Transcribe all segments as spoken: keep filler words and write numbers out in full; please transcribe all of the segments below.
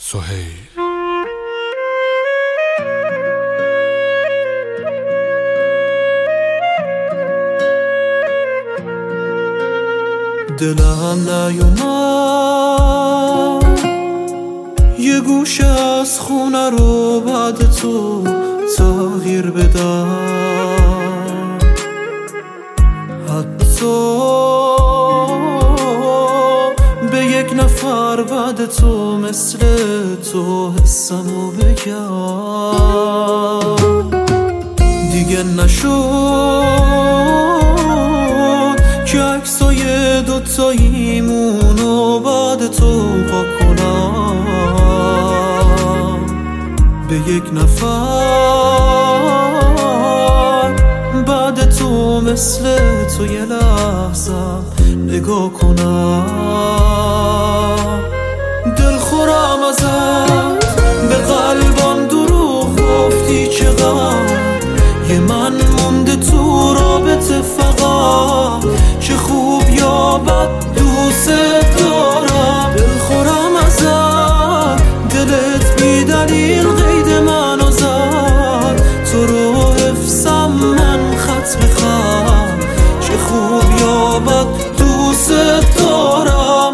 سهیل. دلم نیومد یه گوشه از خونه رو بعد تو تغییر بدم، حتی به یک نفر بعد تو مثل تو حسمو بگم. دیگه نشد که عکسای دوتاییمونو بعد تو پاک کنم، به یک نفر بعد تو مثل تو یه لحظه نگاه کنم. دلخورم ازت، به قلبم دروغ گفتی چقدر، یه من مونده تو رابطه فقط، چه خوب یا بد دوست دارم. دلخورم ازت، دلت بی دلیل قید منو زد، تو رو حفظم من خط به خط، چه خوب یا بد دوست دارم.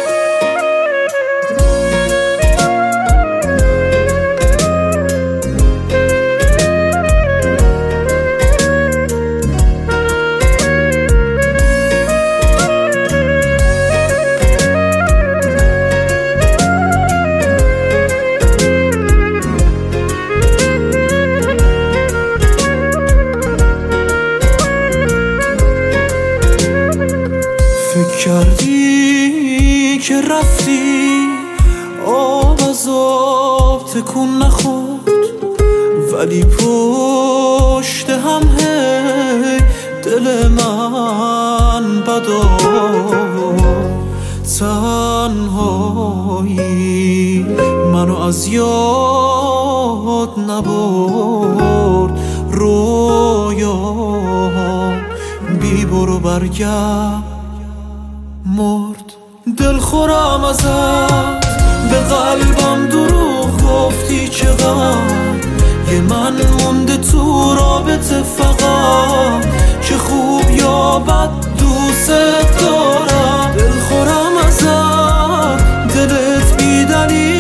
فکر کردی که رفتی آب از آب تکون نخورد، ولی پشت هم هی دل من بدار. تنهایی منو از یاد نبرد، رویام بی برو برگرد مرد. دلخورم ازت، به قلبم دروغ گفتی چقدر، یه من مونده تو رابطه فقط، چه خوب یا بد دوست دارم. دلخورم ازت، دلت بی دلیل